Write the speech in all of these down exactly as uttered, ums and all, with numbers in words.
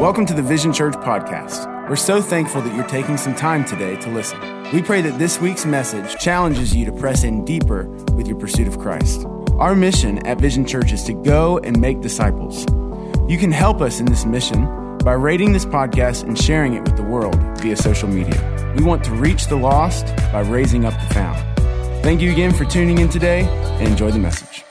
Welcome to the Vision Church podcast. We're so thankful that you're taking some time today to listen. We pray that this week's message challenges you to press in deeper with your pursuit of Christ. Our mission at Vision Church is to go and make disciples. You can help us in this mission by rating this podcast and sharing it with the world via social media. We want to reach the lost by raising up the found. Thank you again for tuning in today and enjoy the message.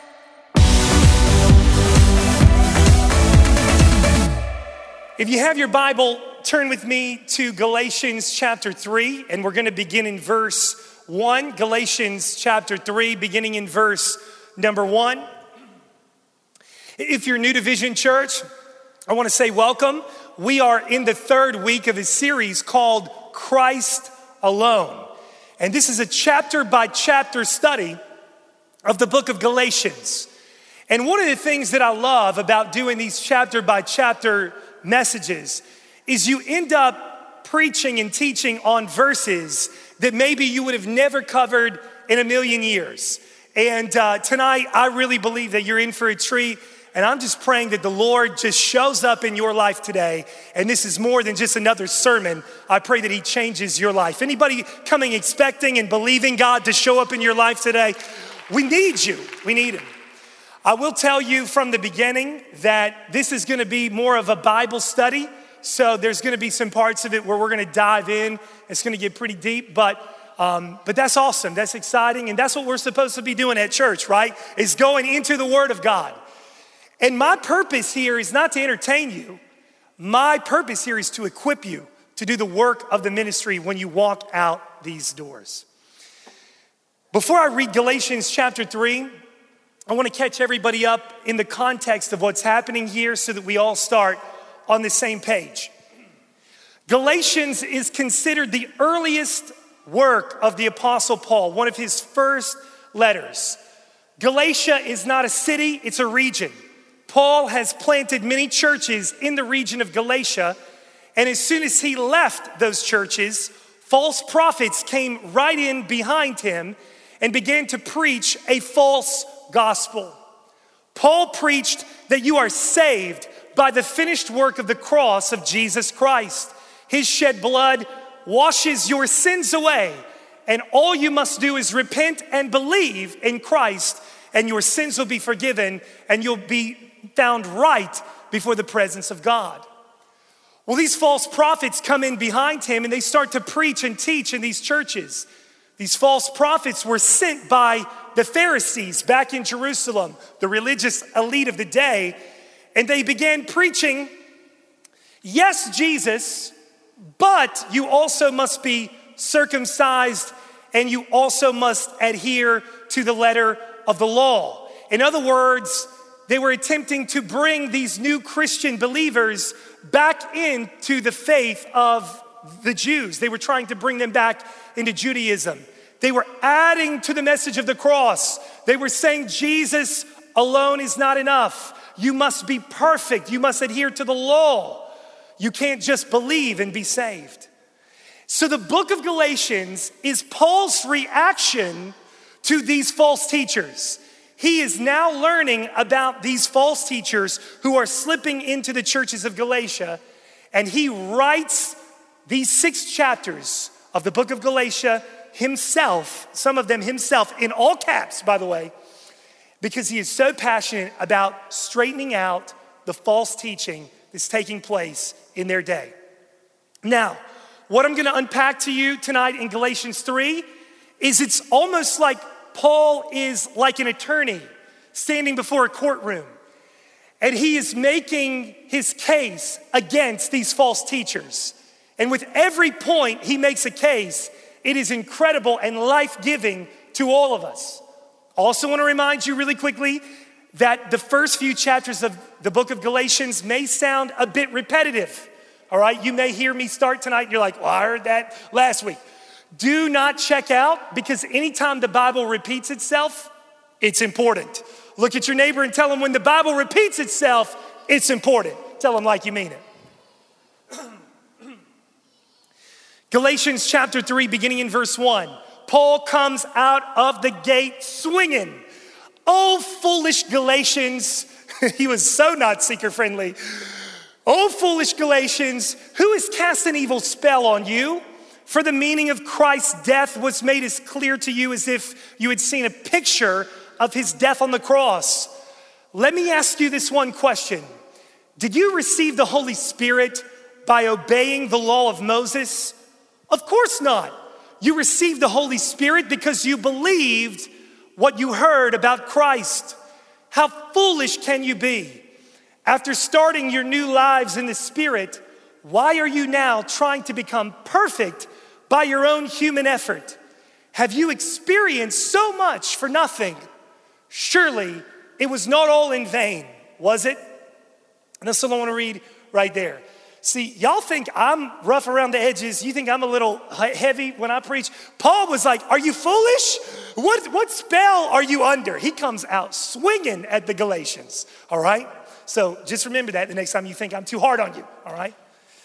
If you have your Bible, turn with me to Galatians chapter three, and we're going to begin in verse one. Galatians chapter three, beginning in verse number one. If you're new to Vision Church, I want to say welcome. We are in the third week of a series called Christ Alone. And this is a chapter by chapter study of the book of Galatians. And one of the things that I love about doing these chapter by chapter messages is you end up preaching and teaching on verses that maybe you would have never covered in a million years. And uh, tonight, I really believe that you're in for a treat. And I'm just praying that the Lord just shows up in your life today. And this is more than just another sermon. I pray that he changes your life. Anybody coming expecting and believing God to show up in your life today? We need you. We need him. I will tell you from the beginning that this is going to be more of a Bible study. So there's going to be some parts of it where we're going to dive in. It's going to get pretty deep, but um, but that's awesome. That's exciting. And that's what we're supposed to be doing at church, right? Is going into the Word of God. And my purpose here is not to entertain you. My purpose here is to equip you to do the work of the ministry when you walk out these doors. Before I read Galatians chapter three, I want to catch everybody up in the context of what's happening here so that we all start on the same page. Galatians is considered the earliest work of the Apostle Paul, one of his first letters. Galatia is not a city, it's a region. Paul has planted many churches in the region of Galatia, and as soon as he left those churches, false prophets came right in behind him and began to preach a false gospel. Paul preached that you are saved by the finished work of the cross of Jesus Christ. His shed blood washes your sins away, and all you must do is repent and believe in Christ, and your sins will be forgiven, and you'll be found right before the presence of God. Well, these false prophets come in behind him, and they start to preach and teach in these churches. These false prophets were sent by the Pharisees back in Jerusalem, the religious elite of the day, and they began preaching, yes, Jesus, but you also must be circumcised and you also must adhere to the letter of the law. In other words, they were attempting to bring these new Christian believers back into the faith of the Jews. They were trying to bring them back into Judaism. They were adding to the message of the cross. They were saying Jesus alone is not enough. You must be perfect. You must adhere to the law. You can't just believe and be saved. So the book of Galatians is Paul's reaction to these false teachers. He is now learning about these false teachers who are slipping into the churches of Galatia, and he writes these six chapters of the book of Galatia himself, some of them himself, in all caps, by the way, because he is so passionate about straightening out the false teaching that's taking place in their day. Now, what I'm going to unpack to you tonight in Galatians three is it's almost like Paul is like an attorney standing before a courtroom, and he is making his case against these false teachers. And with every point he makes a case, it is incredible and life-giving to all of us. Also want to remind you really quickly that the first few chapters of the book of Galatians may sound a bit repetitive. All right, you may hear me start tonight and you're like, well, I heard that last week. Do not check out, because anytime the Bible repeats itself, it's important. Look at your neighbor and tell them when the Bible repeats itself, it's important. Tell them like you mean it. Galatians chapter three, beginning in verse one. Paul comes out of the gate swinging. Oh, foolish Galatians. He was so not seeker friendly. O foolish Galatians, who has cast an evil spell on you? For the meaning of Christ's death was made as clear to you as if you had seen a picture of his death on the cross. Let me ask you this one question. Did you receive the Holy Spirit by obeying the law of Moses? Of course not. You received the Holy Spirit because you believed what you heard about Christ. How foolish can you be? After starting your new lives in the Spirit, why are you now trying to become perfect by your own human effort? Have you experienced so much for nothing? Surely it was not all in vain, was it? And that's what I want to read right there. See, y'all think I'm rough around the edges. You think I'm a little heavy when I preach. Paul was like, are you foolish? What, what spell are you under? He comes out swinging at the Galatians, all right? So just remember that the next time you think I'm too hard on you, all right?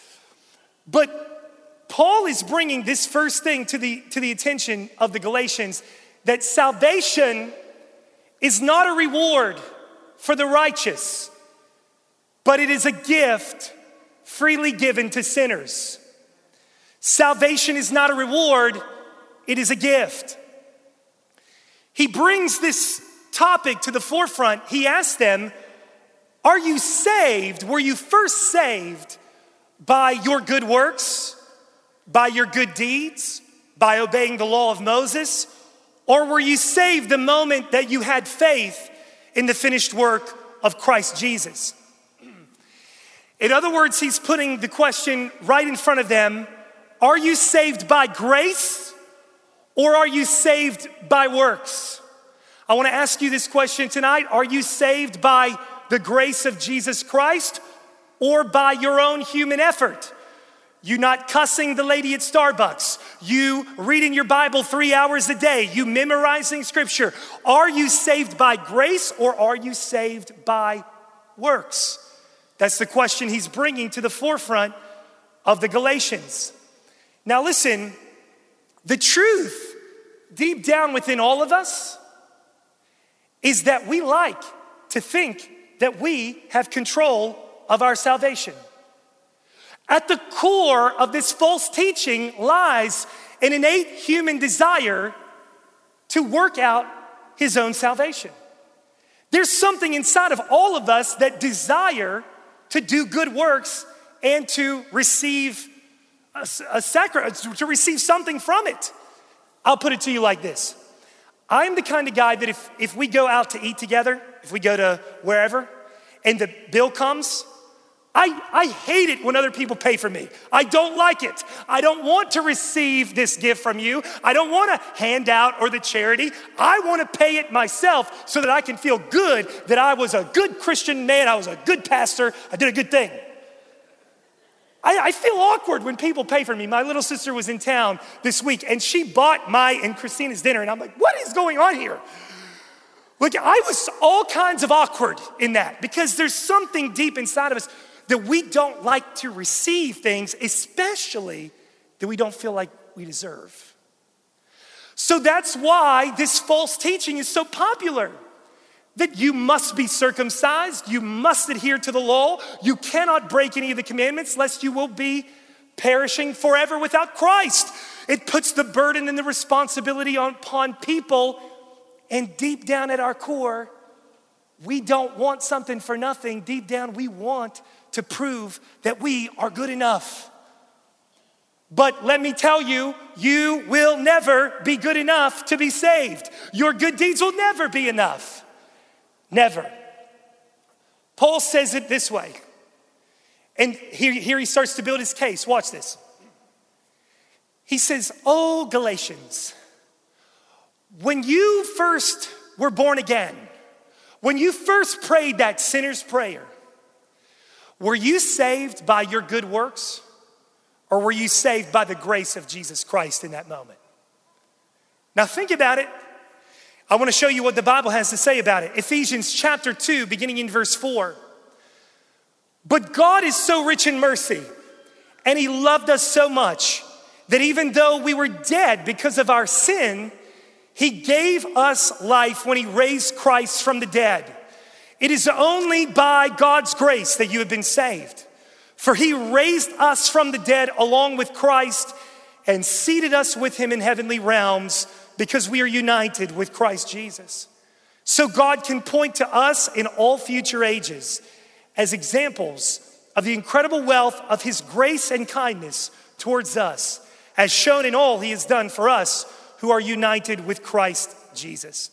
But Paul is bringing this first thing to the, to the attention of the Galatians, that salvation is not a reward for the righteous, but it is a gift freely given to sinners. Salvation is not a reward, it is a gift. He brings this topic to the forefront. He asks them, are you saved? Were you first saved by your good works, by your good deeds, by obeying the law of Moses? Or were you saved the moment that you had faith in the finished work of Christ Jesus? In other words, he's putting the question right in front of them. Are you saved by grace or are you saved by works? I want to ask you this question tonight. Are you saved by the grace of Jesus Christ or by your own human effort? You not cussing the lady at Starbucks, you reading your Bible three hours a day, you memorizing scripture. Are you saved by grace or are you saved by works? That's the question he's bringing to the forefront of the Galatians. Now listen, the truth deep down within all of us is that we like to think that we have control of our salvation. At the core of this false teaching lies an innate human desire to work out his own salvation. There's something inside of all of us that desire to do good works and to receive a, a sacrifice, to receive something from it. I'll put it to you like this. I'm the kind of guy that if, if we go out to eat together, if we go to wherever, and the bill comes, I, I hate it when other people pay for me. I don't like it. I don't want to receive this gift from you. I don't want a handout or the charity. I want to pay it myself so that I can feel good that I was a good Christian man. I was a good pastor. I did a good thing. I, I feel awkward when people pay for me. My little sister was in town this week and she bought my and Christina's dinner. And I'm like, what is going on here? Look, I was all kinds of awkward in that because there's something deep inside of us that we don't like to receive things, especially that we don't feel like we deserve. So that's why this false teaching is so popular. That you must be circumcised, you must adhere to the law, you cannot break any of the commandments lest you will be perishing forever without Christ. It puts the burden and the responsibility on, upon people, and deep down at our core, we don't want something for nothing. Deep down, we want to prove that we are good enough. But let me tell you, you will never be good enough to be saved. Your good deeds will never be enough. Never. Paul says it this way. And here, here he starts to build his case. Watch this. He says, oh, Galatians, when you first were born again, when you first prayed that sinner's prayer, were you saved by your good works or were you saved by the grace of Jesus Christ in that moment? Now think about it. I want to show you what the Bible has to say about it. Ephesians chapter two, beginning in verse four. But God is so rich in mercy, and he loved us so much that even though we were dead because of our sin, he gave us life when he raised Christ from the dead. It is only by God's grace that you have been saved. For he raised us from the dead along with Christ and seated us with him in heavenly realms because we are united with Christ Jesus. So God can point to us in all future ages as examples of the incredible wealth of his grace and kindness towards us, as shown in all he has done for us who are united with Christ Jesus.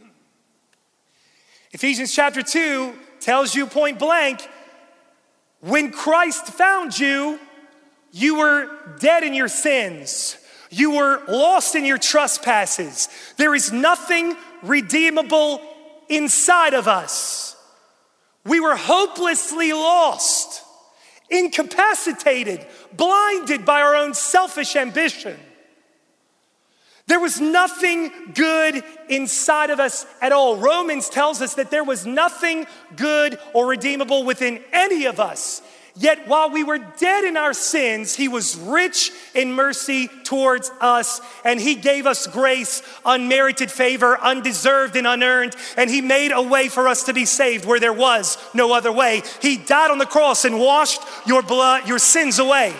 Ephesians chapter two tells you point blank, when Christ found you, you were dead in your sins. You were lost in your trespasses. There is nothing redeemable inside of us. We were hopelessly lost, incapacitated, blinded by our own selfish ambition. There was nothing good inside of us at all. Romans tells us that there was nothing good or redeemable within any of us. Yet while we were dead in our sins, he was rich in mercy towards us, and he gave us grace, unmerited favor, undeserved and unearned, and he made a way for us to be saved where there was no other way. He died on the cross and washed your blood, your sins away.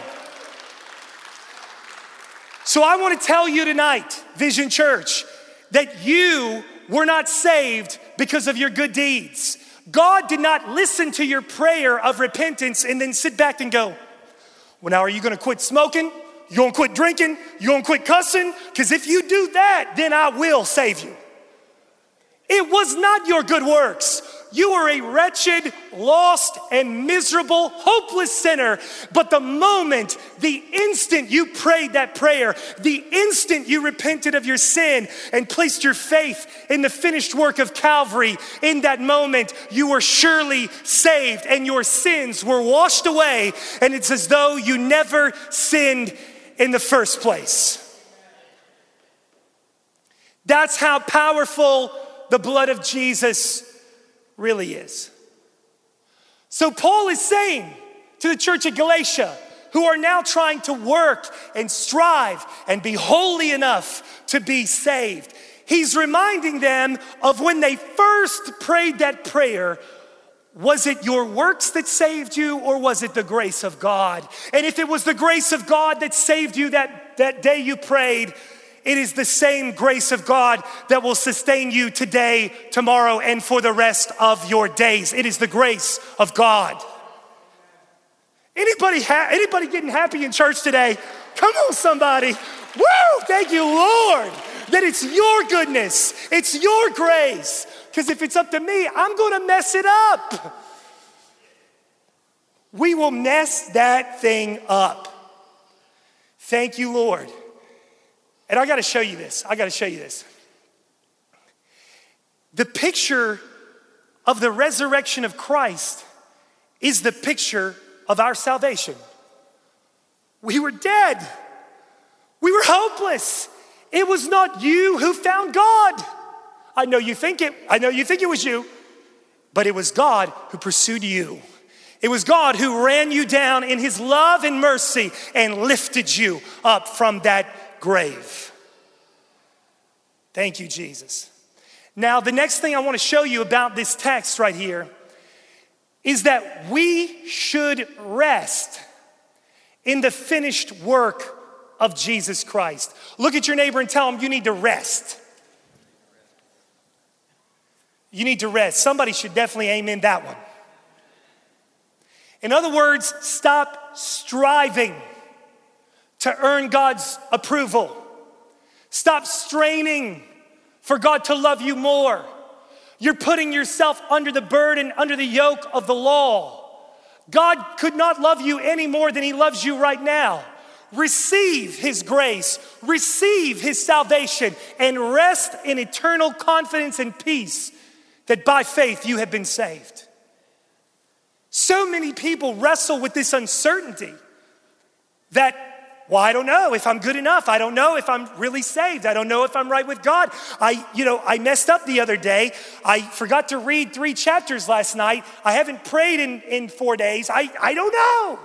So I want to tell you tonight, Vision Church, that you were not saved because of your good deeds. God did not listen to your prayer of repentance and then sit back and go, well, now are you going to quit smoking? You going to quit drinking? You going to quit cussing? Because if you do that, then I will save you. It was not your good works. You were a wretched, lost, and miserable, hopeless sinner. But the moment, the instant you prayed that prayer, the instant you repented of your sin and placed your faith in the finished work of Calvary, in that moment, you were surely saved and your sins were washed away. And it's as though you never sinned in the first place. That's how powerful the blood of Jesus really is. So Paul is saying to the church at Galatia, who are now trying to work and strive and be holy enough to be saved, he's reminding them of when they first prayed that prayer. Was it your works that saved you, or was it the grace of God? And if it was the grace of God that saved you that, that day you prayed, it is the same grace of God that will sustain you today, tomorrow, and for the rest of your days. It is the grace of God. Anybody, ha- anybody getting happy in church today? Come on, somebody. Woo! Thank you, Lord, that it's your goodness. It's your grace. Because if it's up to me, I'm going to mess it up. We will mess that thing up. Thank you, Lord. And I got to show you this. I got to show you this. The picture of the resurrection of Christ is the picture of our salvation. We were dead. We were hopeless. It was not you who found God. I know you think it, I know you think it was you, but it was God who pursued you. It was God who ran you down in his love and mercy and lifted you up from that grave. Thank you, Jesus. Now, the next thing I want to show you about this text right here is that we should rest in the finished work of Jesus Christ. Look at your neighbor and tell him you need to rest. You need to rest. Somebody should definitely amen that one. In other words, stop striving to earn God's approval. Stop straining for God to love you more. You're putting yourself under the burden, under the yoke of the law. God could not love you any more than he loves you right now. Receive his grace, receive his salvation, and rest in eternal confidence and peace that by faith you have been saved. So many people wrestle with this uncertainty that, well, I don't know if I'm good enough. I don't know if I'm really saved. I don't know if I'm right with God. I, you know, I messed up the other day. I forgot to read three chapters last night. I haven't prayed in, in four days. I, I don't know.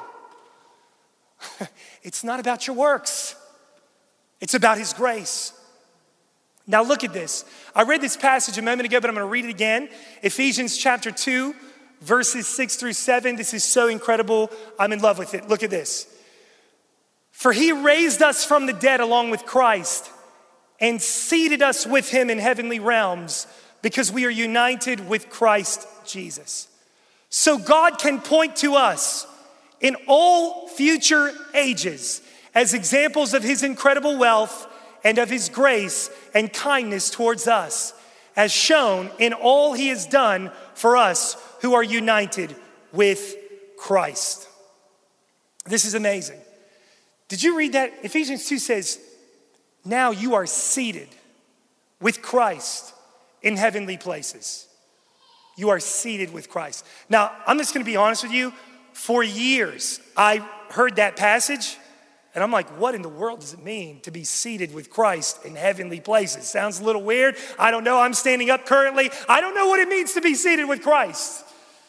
It's not about your works. It's about his grace. Now look at this. I read this passage a moment ago, but I'm going to read it again. Ephesians chapter two, verses six through seven. This is so incredible. I'm in love with it. Look at this. For he raised us from the dead along with Christ and seated us with him in heavenly realms because we are united with Christ Jesus. So God can point to us in all future ages as examples of his incredible wealth and of his grace and kindness towards us, as shown in all he has done for us who are united with Christ. This is amazing. Did you read that? Ephesians two says, now you are seated with Christ in heavenly places. You are seated with Christ. Now, I'm just gonna be honest with you. For years, I heard that passage, and I'm like, what in the world does it mean to be seated with Christ in heavenly places? Sounds a little weird. I don't know. I'm standing up currently. I don't know what it means to be seated with Christ.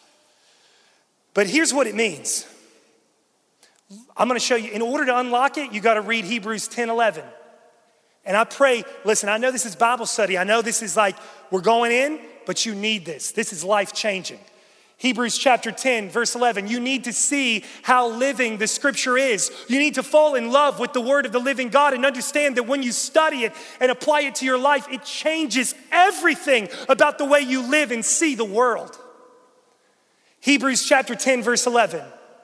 But here's what it means. I'm gonna show you, in order to unlock it, you gotta read Hebrews ten eleven. And I pray, listen, I know this is Bible study. I know this is like, we're going in, but you need this. This is life-changing. Hebrews chapter ten, verse eleven, you need to see how living the scripture is. You need to fall in love with the word of the living God and understand that when you study it and apply it to your life, it changes everything about the way you live and see the world. Hebrews chapter ten, verse eleven.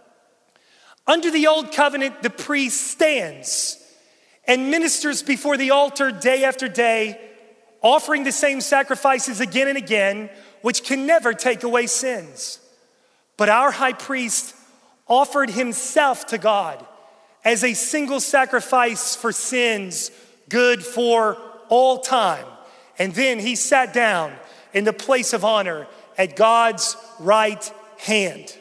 Under the old covenant, the priest stands and ministers before the altar day after day, offering the same sacrifices again and again, which can never take away sins. But our high priest offered himself to God as a single sacrifice for sins, good for all time. And then he sat down in the place of honor at God's right hand.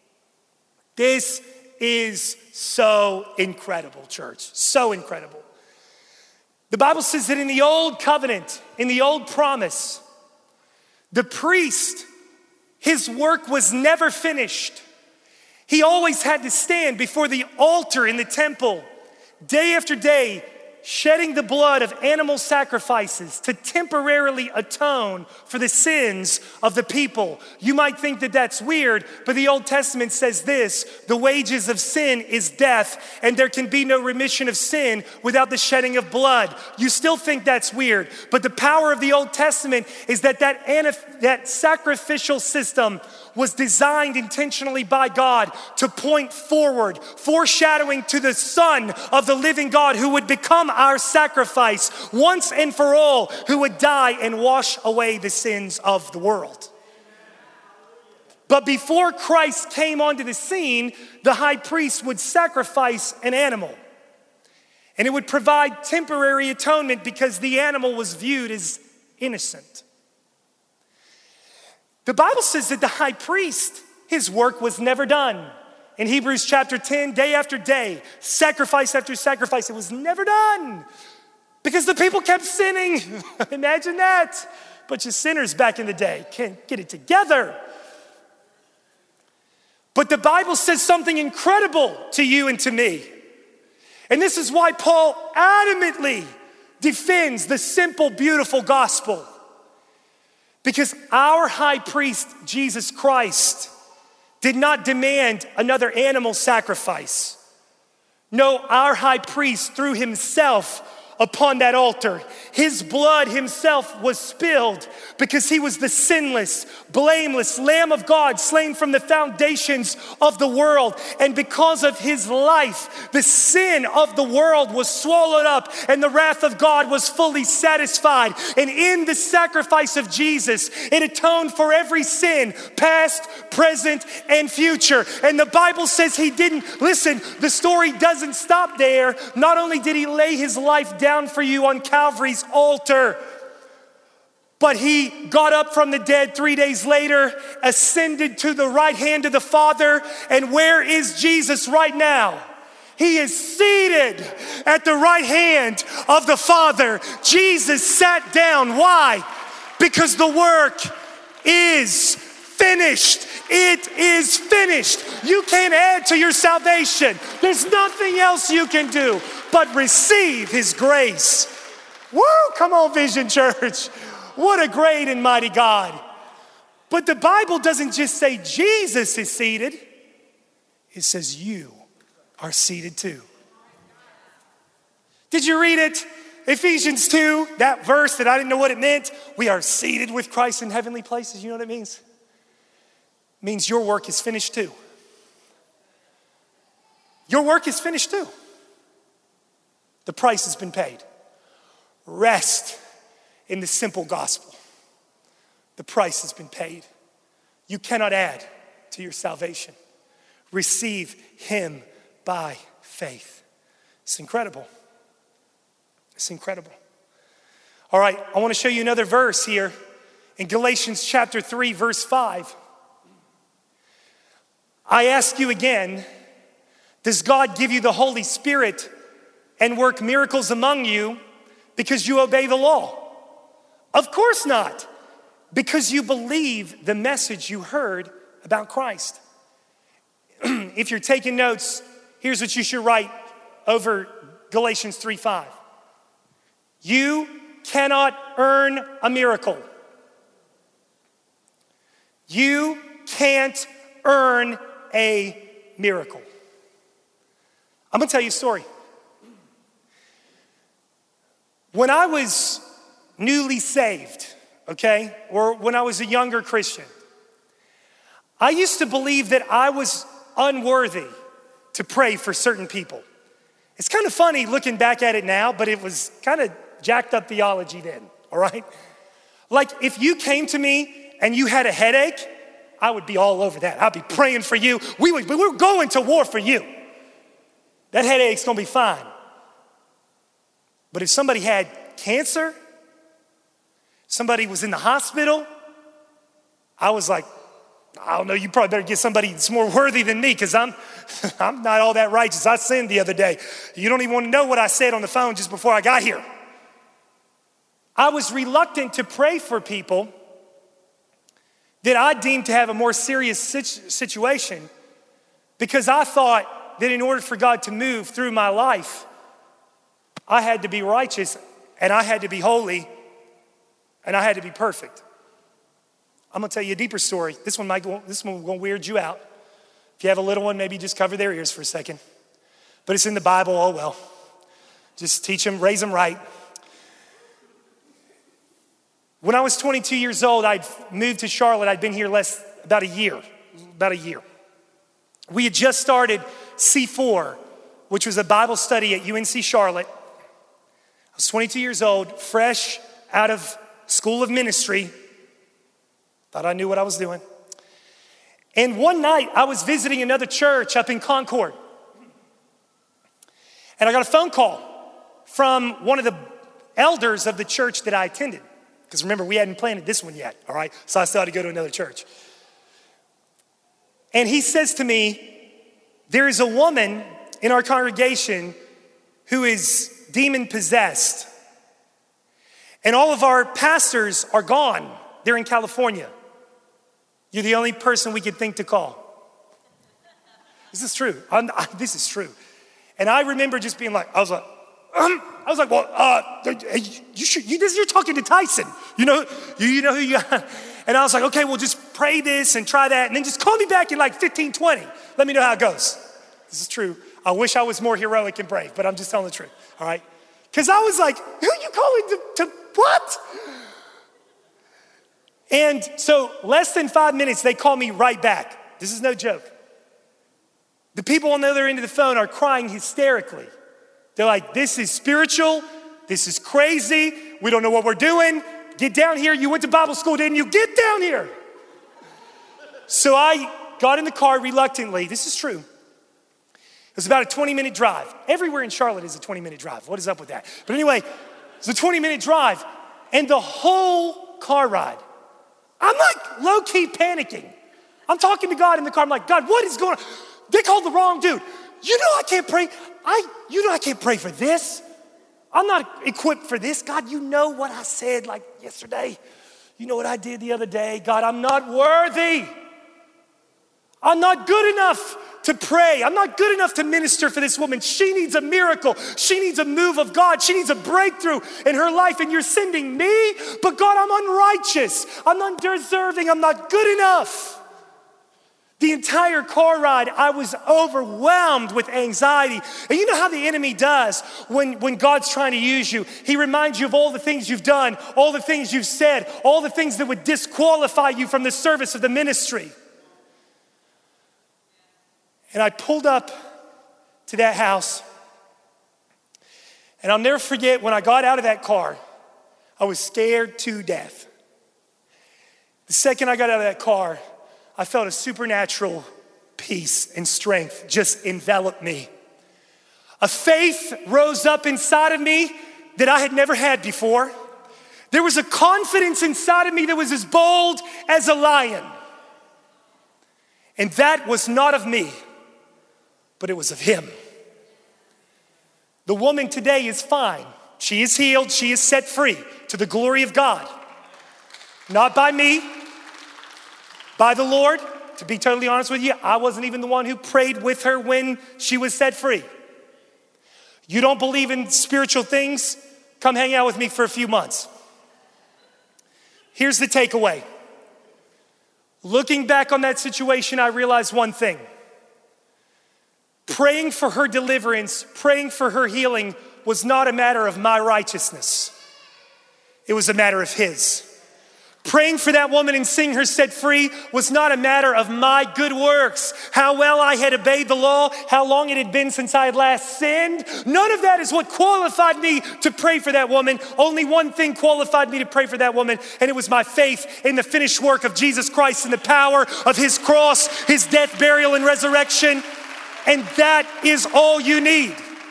This is so incredible, church. So incredible. The Bible says that in the old covenant, in the old promise, the priest, his work was never finished. He always had to stand before the altar in the temple day after day, shedding the blood of animal sacrifices to temporarily atone for the sins of the people. You might think that that's weird, but the Old Testament says this: the wages of sin is death, and there can be no remission of sin without the shedding of blood. You still think that's weird, but the power of the Old Testament is that that, anif- that sacrificial system was designed intentionally by God to point forward, foreshadowing to the Son of the living God who would become our sacrifice once and for all, who would die and wash away the sins of the world. But before Christ came onto the scene, the high priest would sacrifice an animal. And it would provide temporary atonement because the animal was viewed as innocent. The Bible says that the high priest, his work was never done. In Hebrews chapter ten, day after day, sacrifice after sacrifice, it was never done because the people kept sinning. Imagine that. Bunch of sinners back in the day. Can't get it together. But the Bible says something incredible to you and to me. And this is why Paul adamantly defends the simple, beautiful gospel. Because our high priest, Jesus Christ, did not demand another animal sacrifice. No, our high priest threw himself upon that altar. His blood himself was spilled because he was the sinless, blameless Lamb of God slain from the foundations of the world. And because of his life, the sin of the world was swallowed up and the wrath of God was fully satisfied. And in the sacrifice of Jesus, it atoned for every sin, past, present, and future. And the Bible says he didn't, listen, the story doesn't stop there. Not only did he lay his life down down for you on Calvary's altar, but he got up from the dead three days later, ascended to the right hand of the Father. And where is Jesus right now? He is seated at the right hand of the Father. Jesus sat down. Why? Because the work is finished. It is finished. You can't add to your salvation. There's nothing else you can do but receive his grace. Woo, come on, Vision Church. What a great and mighty God. But the Bible doesn't just say Jesus is seated. It says you are seated too. Did you read it? Ephesians two, that verse that I didn't know what it meant. We are seated with Christ in heavenly places. You know what it means? It means your work is finished too. Your work is finished too. The price has been paid. Rest in the simple gospel. The price has been paid. You cannot add to your salvation. Receive him by faith. It's incredible. It's incredible. All right, I want to show you another verse here in Galatians chapter three, verse five. I ask you again, does God give you the Holy Spirit and work miracles among you because you obey the law? Of course not, because you believe the message you heard about Christ. If you're taking notes, here's what you should write over Galatians three five. You cannot earn a miracle. You can't earn a miracle. I'm gonna tell you a story. When I was newly saved, okay, or when I was a younger Christian, I used to believe that I was unworthy to pray for certain people. It's kind of funny looking back at it now, but it was kind of jacked up theology then, all right? Like if you came to me and you had a headache, I would be all over that. I'd be praying for you. We would, we were going to war for you. That headache's gonna be fine. But if somebody had cancer, somebody was in the hospital, I was like, I don't know, you probably better get somebody that's more worthy than me because I'm, I'm not all that righteous. I sinned the other day. You don't even want to know what I said on the phone just before I got here. I was reluctant to pray for people that I deemed to have a more serious situation because I thought that in order for God to move through my life, I had to be righteous and I had to be holy and I had to be perfect. I'm gonna tell you a deeper story. This one might go, this one will weird you out. If you have a little one, maybe just cover their ears for a second. But it's in the Bible, oh well. Just teach them, raise them right. When I was twenty-two years old, I'd moved to Charlotte. I'd been here less, about a year, about a year. We had just started C four, which was a Bible study at U N C Charlotte. I was twenty-two years old, fresh out of school of ministry. Thought I knew what I was doing. And one night I was visiting another church up in Concord. And I got a phone call from one of the elders of the church that I attended. Because remember, we hadn't planted this one yet, all right? So I still had to go to another church. And he says to me, there is a woman in our congregation who is demon possessed. And all of our pastors are gone. They're in California. You're the only person we could think to call. This is true. I'm, I, this is true. And I remember just being like, I was like, um, I was like, well, uh, you should, you, you're talking to Tyson. You know, you, you know who you are. And I was like, okay, well, just pray this and try that. And then just call me back in like fifteen, twenty. Let me know how it goes. This is true. I wish I was more heroic and brave, but I'm just telling the truth, all right? Because I was like, who are you calling to, to what? And so less than five minutes, they call me right back. This is no joke. The people on the other end of the phone are crying hysterically. They're like, this is spiritual. This is crazy. We don't know what we're doing. Get down here. You went to Bible school, didn't you? Get down here. So I got in the car reluctantly. This is true. It was about a twenty minute drive. Everywhere in Charlotte is a twenty minute drive. What is up with that? But anyway, it's a twenty minute drive. And the whole car ride, I'm like low-key panicking. I'm talking to God in the car. I'm like, God, what is going on? They called the wrong dude. You know I can't pray. I, you know I can't pray for this. I'm not equipped for this. God, you know what I said like yesterday. You know what I did the other day. God, I'm not worthy. I'm not good enough to pray. I'm not good enough to minister for this woman. She needs a miracle. She needs a move of God. She needs a breakthrough in her life. And you're sending me? But God, I'm unrighteous. I'm undeserving. I'm not good enough. The entire car ride, I was overwhelmed with anxiety. And you know how the enemy does when, when God's trying to use you? He reminds you of all the things you've done, all the things you've said, all the things that would disqualify you from the service of the ministry. And I pulled up to that house. And I'll never forget when I got out of that car, I was scared to death. The second I got out of that car, I felt a supernatural peace and strength just envelop me. A faith rose up inside of me that I had never had before. There was a confidence inside of me that was as bold as a lion. And that was not of me, but it was of him. The woman today is fine. She is healed. She is set free to the glory of God. Not by me, by the Lord. To be totally honest with you, I wasn't even the one who prayed with her when she was set free. You don't believe in spiritual things? Come hang out with me for a few months. Here's the takeaway. Looking back on that situation, I realized one thing. Praying for her deliverance, praying for her healing was not a matter of my righteousness. It was a matter of his. Praying for that woman and seeing her set free was not a matter of my good works, how well I had obeyed the law, how long it had been since I had last sinned. None of that is what qualified me to pray for that woman. Only one thing qualified me to pray for that woman, and it was my faith in the finished work of Jesus Christ and the power of his cross, his death, burial, and resurrection. And that is all you need.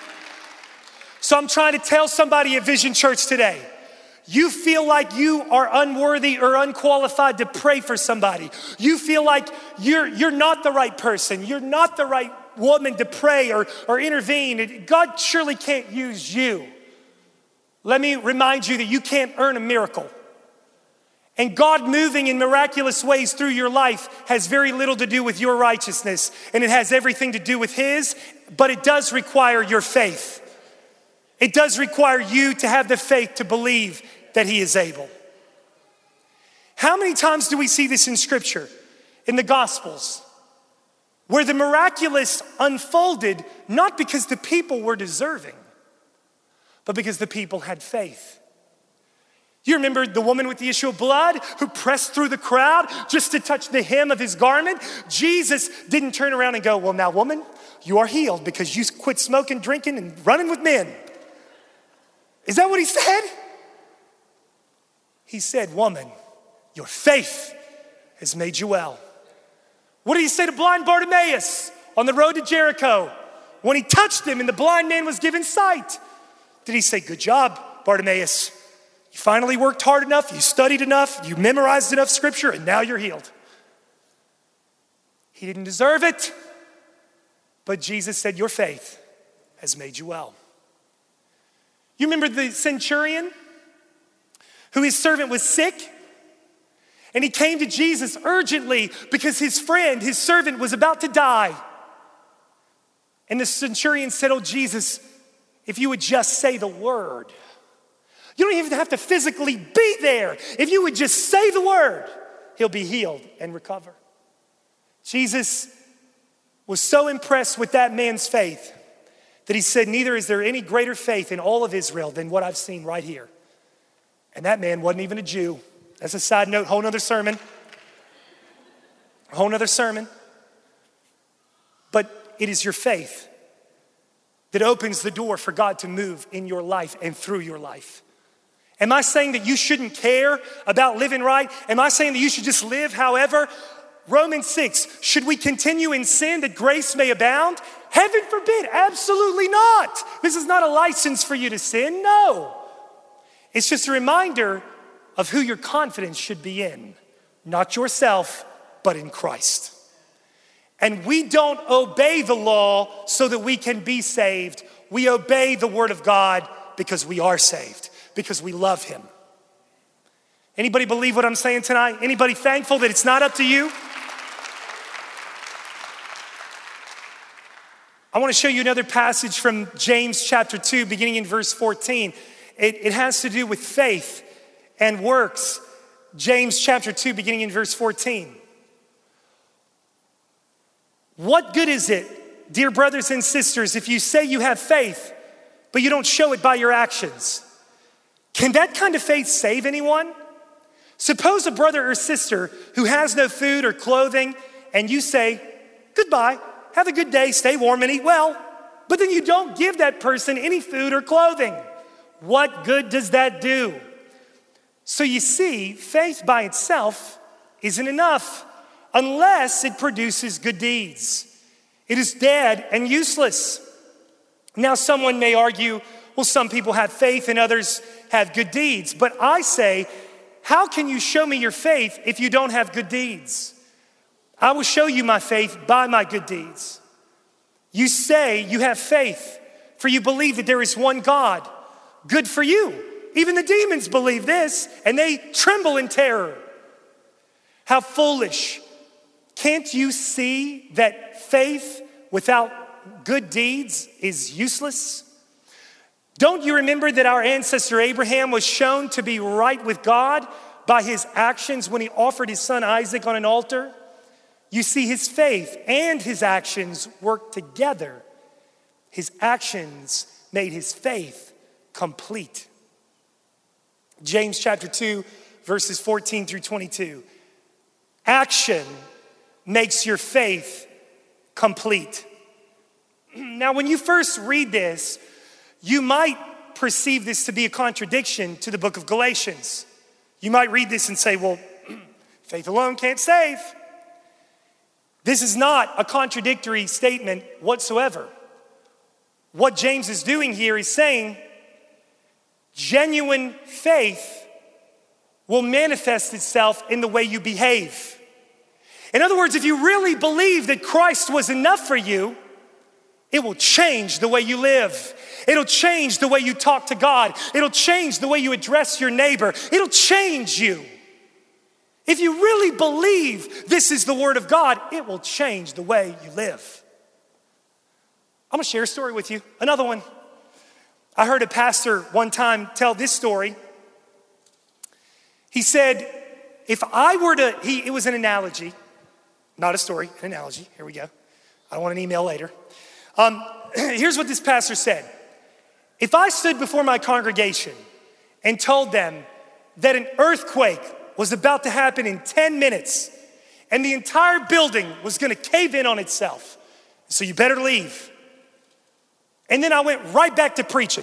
So I'm trying to tell somebody at Vision Church today, you feel like you are unworthy or unqualified to pray for somebody. You feel like you're, you're not the right person. You're not the right woman to pray or, or intervene. God surely can't use you. Let me remind you that you can't earn a miracle. And God moving in miraculous ways through your life has very little to do with your righteousness, and it has everything to do with his, but it does require your faith. It does require you to have the faith to believe that he is able. How many times do we see this in Scripture, in the Gospels, where the miraculous unfolded not because the people were deserving, but because the people had faith? You remember the woman with the issue of blood who pressed through the crowd just to touch the hem of his garment? Jesus didn't turn around and go, well, now, woman, you are healed because you quit smoking, drinking, and running with men. Is that what he said? He said, woman, your faith has made you well. What did he say to blind Bartimaeus on the road to Jericho when he touched him and the blind man was given sight? Did he say, good job, Bartimaeus? You finally worked hard enough, you studied enough, you memorized enough scripture, and now you're healed. He didn't deserve it, but Jesus said, your faith has made you well. You remember the centurion who his servant was sick? And he came to Jesus urgently because his friend, his servant, was about to die. And the centurion said, oh, Jesus, if you would just say the word. You don't even have to physically be there. If you would just say the word, he'll be healed and recover. Jesus was so impressed with that man's faith that he said, neither is there any greater faith in all of Israel than what I've seen right here. And that man wasn't even a Jew. That's a side note, whole nother sermon. A whole nother sermon. But it is your faith that opens the door for God to move in your life and through your life. Am I saying that you shouldn't care about living right? Am I saying that you should just live however? Romans six, should we continue in sin that grace may abound? Heaven forbid, absolutely not. This is not a license for you to sin, no. It's just a reminder of who your confidence should be in. Not yourself, but in Christ. And we don't obey the law so that we can be saved. We obey the word of God because we are saved, because we love him. Anybody believe what I'm saying tonight? Anybody thankful that it's not up to you? I want to show you another passage from James chapter two, beginning in verse fourteen. It, it has to do with faith and works. James chapter two, beginning in verse fourteen. What good is it, dear brothers and sisters, if you say you have faith, but you don't show it by your actions? Can that kind of faith save anyone? Suppose a brother or sister who has no food or clothing, and you say, goodbye, have a good day, stay warm and eat well, but then you don't give that person any food or clothing. What good does that do? So you see, faith by itself isn't enough unless it produces good deeds. It is dead and useless. Now someone may argue, well, some people have faith and others have good deeds. But I say, how can you show me your faith if you don't have good deeds? I will show you my faith by my good deeds. You say you have faith, for you believe that there is one God. Good for you. Even the demons believe this, and they tremble in terror. How foolish. Can't you see that faith without good deeds is useless? Don't you remember that our ancestor Abraham was shown to be right with God by his actions when he offered his son Isaac on an altar? You see, his faith and his actions worked together. His actions made his faith complete. James chapter two, verses fourteen through twenty-two. Action makes your faith complete. Now, when you first read this, you might perceive this to be a contradiction to the book of Galatians. You might read this and say, well, faith alone can't save. This is not a contradictory statement whatsoever. What James is doing here is saying genuine faith will manifest itself in the way you behave. In other words, if you really believe that Christ was enough for you, it will change the way you live. It'll change the way you talk to God. It'll change the way you address your neighbor. It'll change you. If you really believe this is the word of God, it will change the way you live. I'm gonna share a story with you, another one. I heard a pastor one time tell this story. He said, if I were to, he, it was an analogy, not a story, an analogy. Here we go. I don't want an email later. Um, here's what this pastor said. If I stood before my congregation and told them that an earthquake was about to happen in ten minutes and the entire building was gonna cave in on itself, so you better leave. And then I went right back to preaching.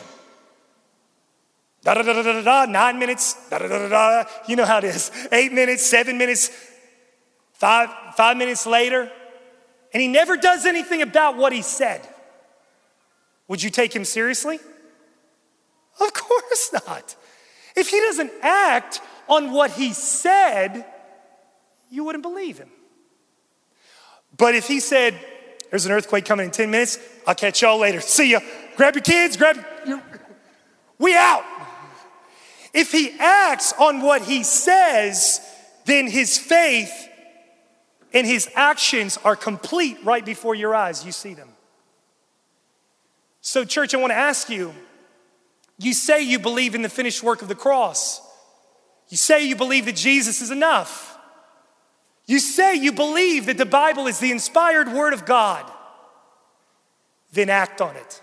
Da da da da da da, nine minutes, da da da da da, you know how it is. Eight minutes, seven minutes, five, five minutes later, and he never does anything about what he said. Would you take him seriously? Of course not. If he doesn't act on what he said, you wouldn't believe him. But if he said, there's an earthquake coming in ten minutes, I'll catch y'all later. See ya. Grab your kids, grab your, we out. If he acts on what he says, then his faith and his actions are complete right before your eyes. You see them. So church, I want to ask you, you say you believe in the finished work of the cross. You say you believe that Jesus is enough. You say you believe that the Bible is the inspired word of God. Then act on it.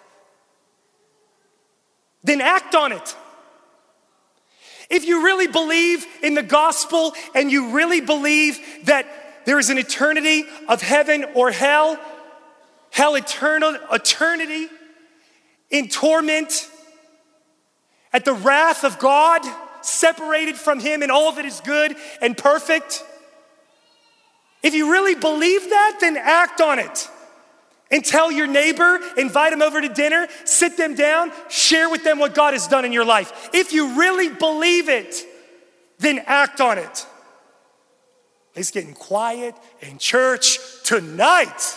Then act on it. If you really believe in the gospel and you really believe that there is an eternity of heaven or hell, hell eternal, eternity in torment, at the wrath of God, separated from him and all that is good and perfect. If you really believe that, then act on it. And tell your neighbor, invite them over to dinner, sit them down, share with them what God has done in your life. If you really believe it, then act on it. It's getting quiet in church tonight.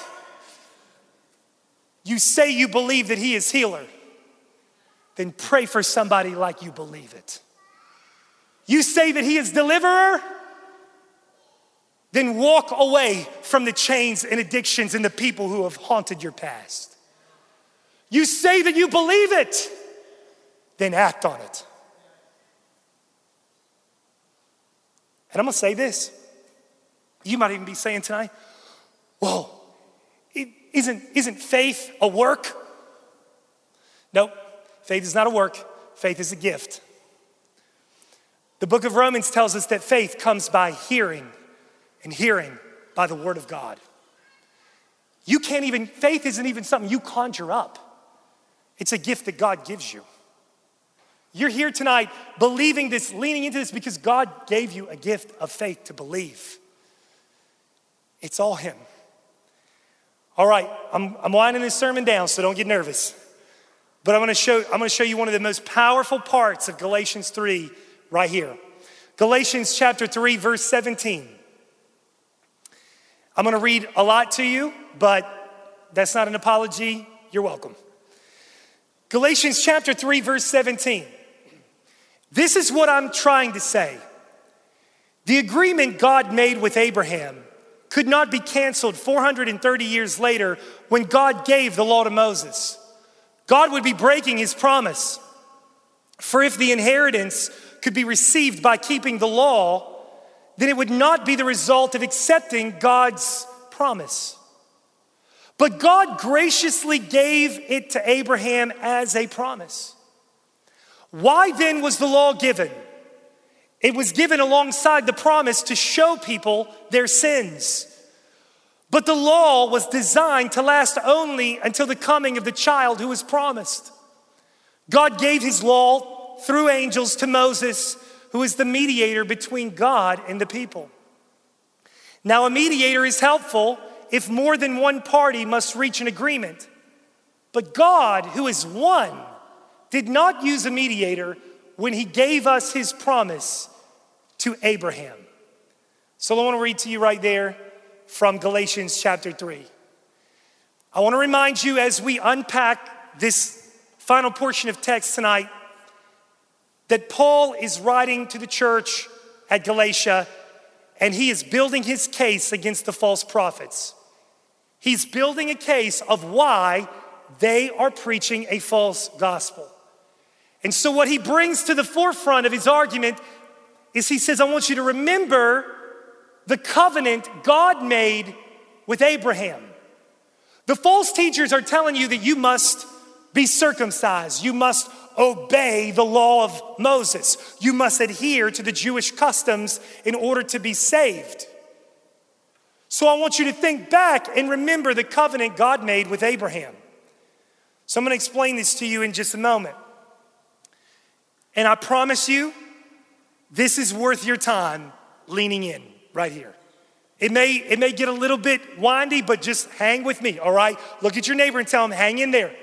You say you believe that he is healer, then pray for somebody like you believe it. You say that he is deliverer, then walk away from the chains and addictions and the people who have haunted your past. You say that you believe it, then act on it. And I'm gonna say this. You might even be saying tonight, well, isn't, isn't faith a work? Nope, faith is not a work. Faith is a gift. The book of Romans tells us that faith comes by hearing, and hearing by the word of God. You can't even, faith isn't even something you conjure up. It's a gift that God gives you. You're here tonight believing this, leaning into this because God gave you a gift of faith to believe. It's all him. All right, I'm, I'm winding this sermon down, so don't get nervous. But I'm gonna show, I'm gonna show you one of the most powerful parts of Galatians three right here. Galatians chapter three, verse seventeen. I'm gonna read a lot to you, but that's not an apology. You're welcome. Galatians chapter three, verse seventeen. This is what I'm trying to say. The agreement God made with Abraham could not be canceled four hundred thirty years later when God gave the law to Moses. God would be breaking his promise. For if the inheritance could be received by keeping the law, then it would not be the result of accepting God's promise. But God graciously gave it to Abraham as a promise. Why then was the law given? It was given alongside the promise to show people their sins. But the law was designed to last only until the coming of the child who was promised. God gave his law through angels to Moses, who is the mediator between God and the people. Now, a mediator is helpful if more than one party must reach an agreement. But God, who is one, did not use a mediator when he gave us his promise to Abraham. So I want to read to you right there from Galatians chapter three. I want to remind you as we unpack this final portion of text tonight that Paul is writing to the church at Galatia, and he is building his case against the false prophets. He's building a case of why they are preaching a false gospel. And so what he brings to the forefront of his argument is he says, I want you to remember the covenant God made with Abraham. The false teachers are telling you that you must be circumcised. You must obey the law of Moses. You must adhere to the Jewish customs in order to be saved. So I want you to think back and remember the covenant God made with Abraham. So I'm going to explain this to you in just a moment. And I promise you, this is worth your time leaning in right here. It may, it may get a little bit windy, but just hang with me, all right? Look at your neighbor and tell him, hang in there.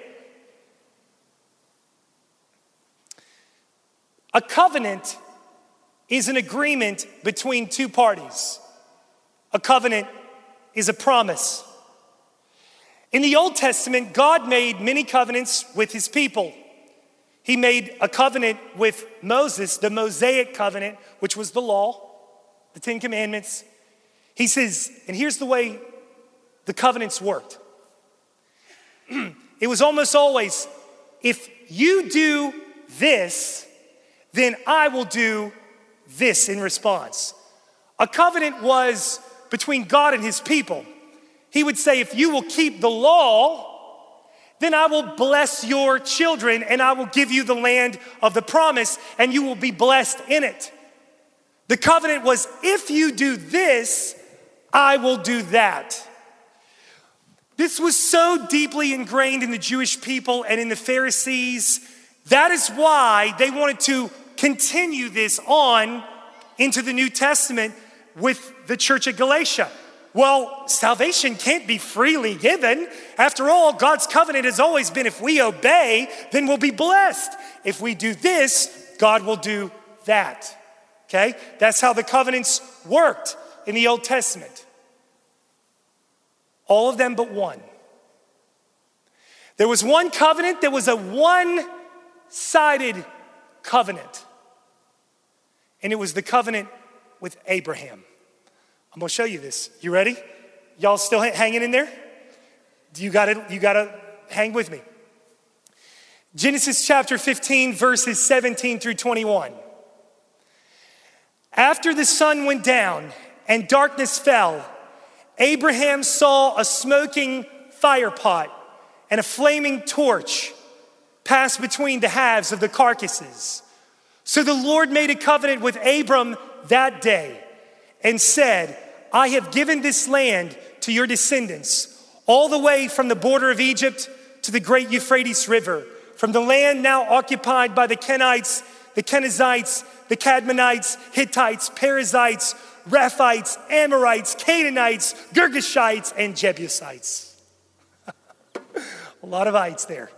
A covenant is an agreement between two parties. A covenant is a promise. In the Old Testament, God made many covenants with his people. He made a covenant with Moses, the Mosaic covenant, which was the law, the Ten Commandments. He says, and here's the way the covenants worked. It was almost always, if you do this, then I will do this in response. A covenant was between God and his people. He would say, if you will keep the law, then I will bless your children and I will give you the land of the promise and you will be blessed in it. The covenant was, if you do this, I will do that. This was so deeply ingrained in the Jewish people and in the Pharisees. That is why they wanted to continue this on into the New Testament with the church at Galatia. Well, salvation can't be freely given. After all, God's covenant has always been, if we obey, then we'll be blessed. If we do this, God will do that. Okay? That's how the covenants worked in the Old Testament. All of them but one. There was one covenant that was a one-sided covenant. And it was the covenant with Abraham. I'm gonna show you this. You ready? Y'all still hanging in there? You gotta, you gotta hang with me. Genesis chapter fifteen, verses seventeen through twenty-one. After the sun went down and darkness fell, Abraham saw a smoking fire pot and a flaming torch pass between the halves of the carcasses. So the Lord made a covenant with Abram that day and said, I have given this land to your descendants, all the way from the border of Egypt to the great Euphrates River, from the land now occupied by the Kenites, the Kenizzites, the Cadmonites, Hittites, Perizzites, Rephites, Amorites, Canaanites, Girgashites, and Jebusites. A lot of ites there.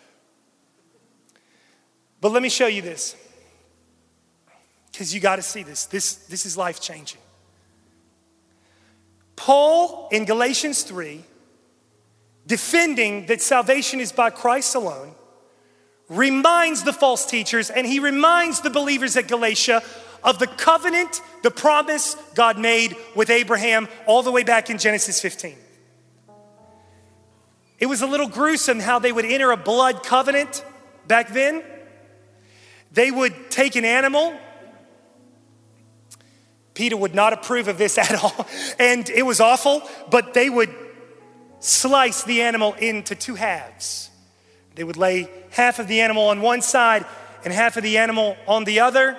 But let me show you this, because you got to see this. This, this is life-changing. Paul, in Galatians three, defending that salvation is by Christ alone, reminds the false teachers and he reminds the believers at Galatia of the covenant, the promise God made with Abraham all the way back in Genesis fifteen. It was a little gruesome how they would enter a blood covenant back then. They would take an animal. Peter would not approve of this at all, and it was awful, but they would slice the animal into two halves. They would lay half of the animal on one side and half of the animal on the other.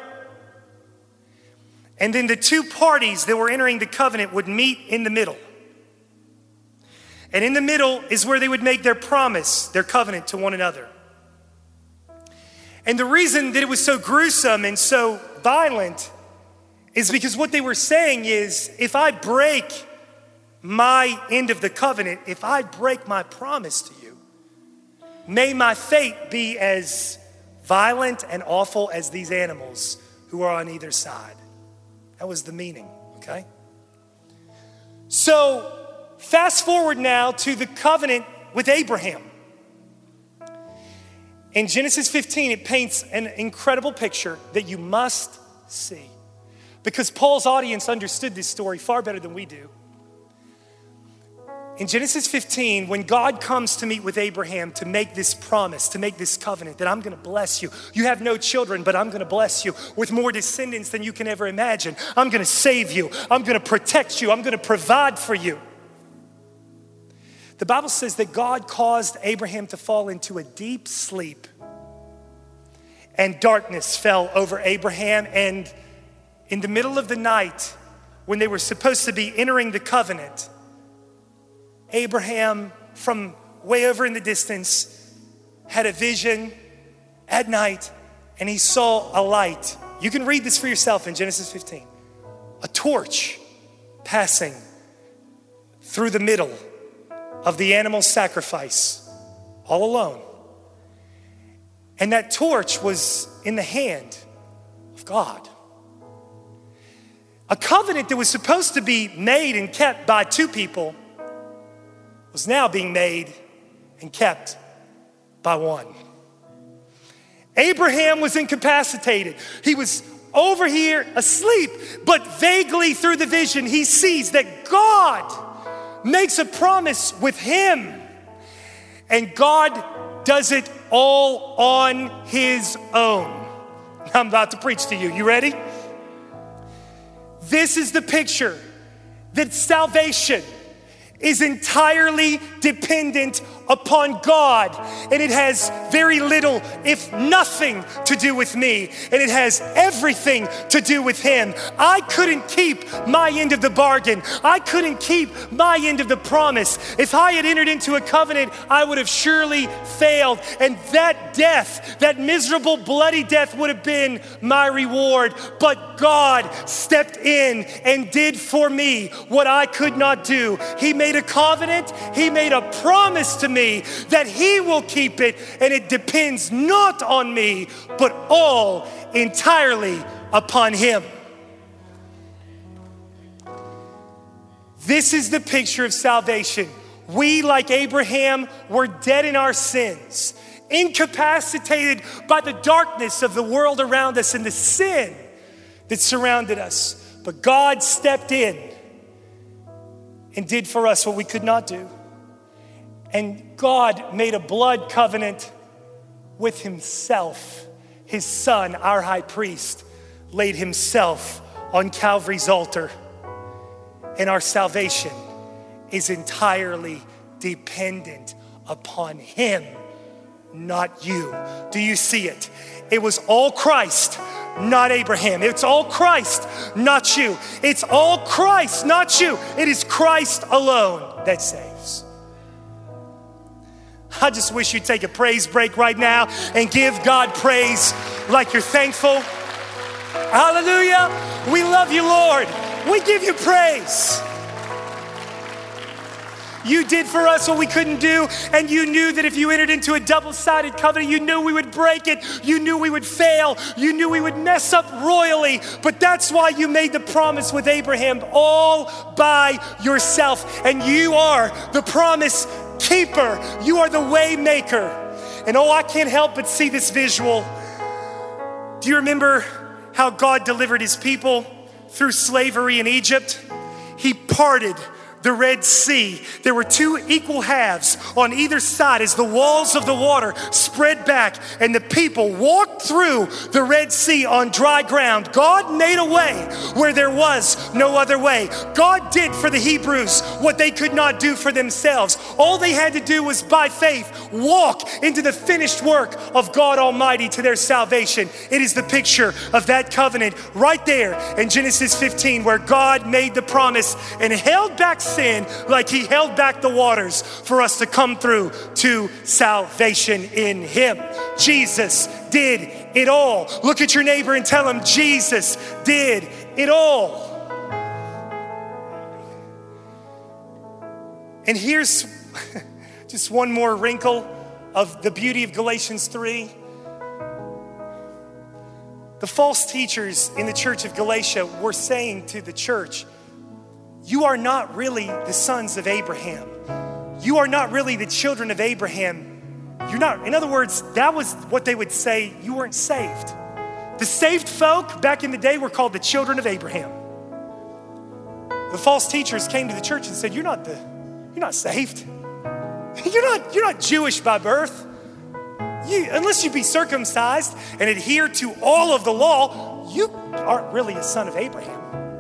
And then the two parties that were entering the covenant would meet in the middle. And in the middle is where they would make their promise, their covenant to one another. And the reason that it was so gruesome and so violent is because what they were saying is, if I break my end of the covenant, if I break my promise to you, may my fate be as violent and awful as these animals who are on either side. That was the meaning, okay? So fast forward now to the covenant with Abraham. In Genesis fifteen, it paints an incredible picture that you must see, because Paul's audience understood this story far better than we do. In Genesis fifteen, when God comes to meet with Abraham to make this promise, to make this covenant that I'm gonna bless you. You have no children, but I'm gonna bless you with more descendants than you can ever imagine. I'm gonna save you. I'm gonna protect you. I'm gonna provide for you. The Bible says that God caused Abraham to fall into a deep sleep, and darkness fell over Abraham. And in the middle of the night, when they were supposed to be entering the covenant, Abraham, from way over in the distance, had a vision at night, and he saw a light. You can read this for yourself in Genesis fifteen. A torch passing through the middle of the animal sacrifice, all alone. And that torch was in the hand of God. A covenant that was supposed to be made and kept by two people was now being made and kept by one. Abraham was incapacitated. He was over here asleep, but vaguely through the vision, he sees that God makes a promise with him, and God does it all on his own. I'm about to preach to you. You ready? This is the picture that salvation is entirely dependent upon God, and it has very little, if nothing, to do with me, and it has everything to do with him. I couldn't keep my end of the bargain. I couldn't keep my end of the promise. If I had entered into a covenant, I would have surely failed, and that death, that miserable, bloody death would have been my reward. But God stepped in and did for me what I could not do. He made a covenant. He made a promise to me that he will keep it, and it depends not on me, but all entirely upon him. This is the picture of salvation. We, like Abraham, were dead in our sins, incapacitated by the darkness of the world around us and the sin that surrounded us. But God stepped in and did for us what we could not do. And God made a blood covenant with himself, his son, our high priest, laid himself on Calvary's altar. And our salvation is entirely dependent upon him, not you. Do you see it? It was all Christ, not Abraham. It's all Christ, not you. It's all Christ, not you. It is Christ alone that saves. I just wish you'd take a praise break right now and give God praise like you're thankful. Hallelujah. We love you, Lord. We give you praise. You did for us what we couldn't do, and you knew that if you entered into a double-sided covenant, you knew we would break it. You knew we would fail. You knew we would mess up royally, but that's why you made the promise with Abraham all by yourself, and you are the promise keeper. You are the way maker. And oh, I can't help but see this visual. Do you remember how God delivered his people through slavery in Egypt? He parted the Red Sea. There were two equal halves on either side as the walls of the water spread back and the people walked through the Red Sea on dry ground. God made a way where there was no other way. God did for the Hebrews what they could not do for themselves. All they had to do was by faith walk into the finished work of God Almighty to their salvation. It is the picture of that covenant right there in Genesis fifteen, where God made the promise and held back sin like he held back the waters for us to come through to salvation in him. Jesus did it all. Look at your neighbor and tell him, Jesus did it all. And here's just one more wrinkle of the beauty of Galatians three. The false teachers in the church of Galatia were saying to the church, you are not really the sons of Abraham. You are not really the children of Abraham. You're not, in other words, that was what they would say, you weren't saved. The saved folk back in the day were called the children of Abraham. The false teachers came to the church and said, you're not the, you're not saved. You're not, you're not Jewish by birth. You, unless you be circumcised and adhere to all of the law, you aren't really a son of Abraham.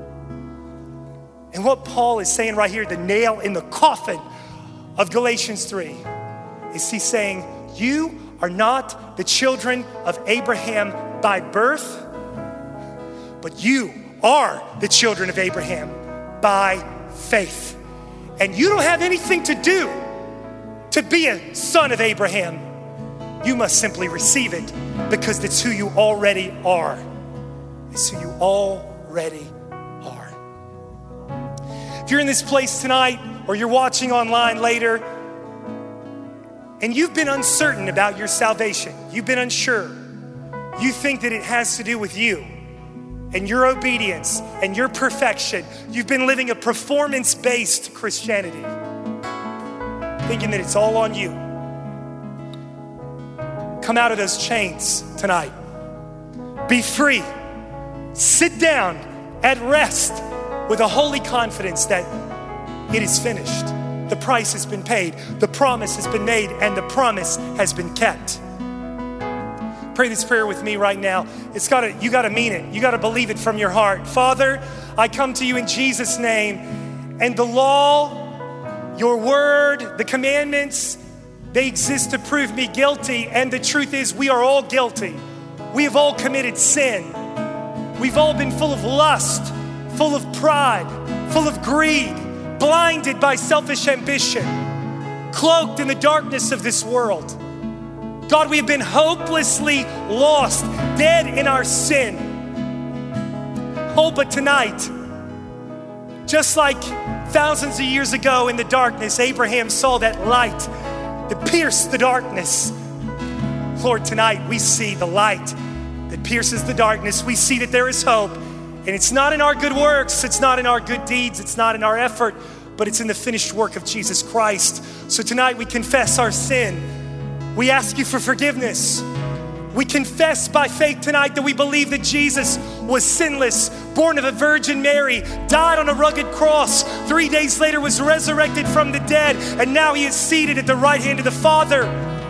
And what Paul is saying right here, the nail in the coffin of Galatians three, is he's saying, you are not the children of Abraham by birth, but you are the children of Abraham by faith. And you don't have anything to do to be a son of Abraham. You must simply receive it because that's who you already are. It's who you already are. If you're in this place tonight or you're watching online later and you've been uncertain about your salvation, you've been unsure, you think that it has to do with you and your obedience and your perfection, you've been living a performance-based Christianity, thinking that it's all on you. Come out of those chains tonight. Be free. Sit down at rest with a holy confidence that it is finished. The price has been paid. The promise has been made and the promise has been kept. Pray this prayer with me right now. It's gotta, you gotta mean it. You gotta believe it from your heart. Father, I come to you in Jesus' name, and the law, your word, the commandments, they exist to prove me guilty, and the truth is we are all guilty. We have all committed sin. We've all been full of lust, full of pride, full of greed, blinded by selfish ambition, cloaked in the darkness of this world. God, we have been hopelessly lost, dead in our sin. Oh, but tonight, just like thousands of years ago in the darkness, Abraham saw that light that pierced the darkness. Lord, tonight we see the light that pierces the darkness. We see that there is hope. And it's not in our good works, it's not in our good deeds, it's not in our effort, but it's in the finished work of Jesus Christ. So tonight we confess our sin. We ask you for forgiveness. We confess by faith tonight that we believe that Jesus was sinless, born of a Virgin Mary, died on a rugged cross, three days later was resurrected from the dead, and now he is seated at the right hand of the Father.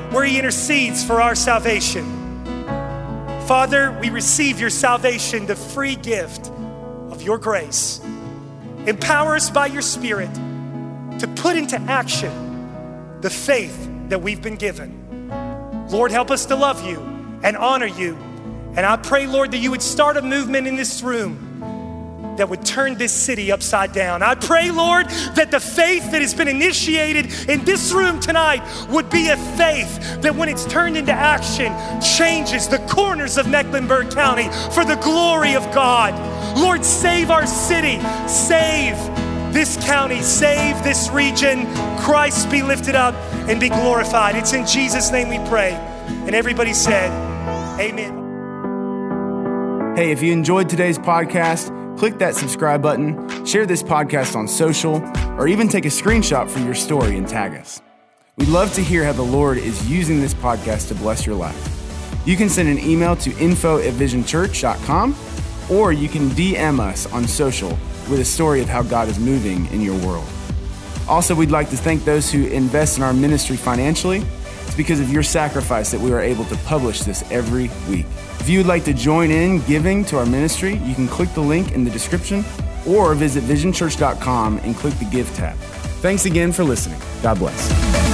where he intercedes for our salvation. Father, we receive your salvation, the free gift of your grace. Empower us by your Spirit to put into action the faith that we've been given. Lord, help us to love you and honor you. And I pray, Lord, that you would start a movement in this room that would turn this city upside down. I pray, Lord, that the faith that has been initiated in this room tonight would be a faith that when it's turned into action, changes the corners of Mecklenburg County for the glory of God. Lord, save our city, save this county, save this region. Christ be lifted up and be glorified. It's in Jesus' name we pray. And everybody said, amen. Hey, if you enjoyed today's podcast, click that subscribe button, share this podcast on social, or even take a screenshot for your story and tag us. We'd love to hear how the Lord is using this podcast to bless your life. You can send an email to info at vision church dot com, or you can D M us on social with a story of how God is moving in your world. Also, we'd like to thank those who invest in our ministry financially. It's because of your sacrifice that we are able to publish this every week. If you would like to join in giving to our ministry, you can click the link in the description or visit vision church dot com and click the Give tab. Thanks again for listening. God bless.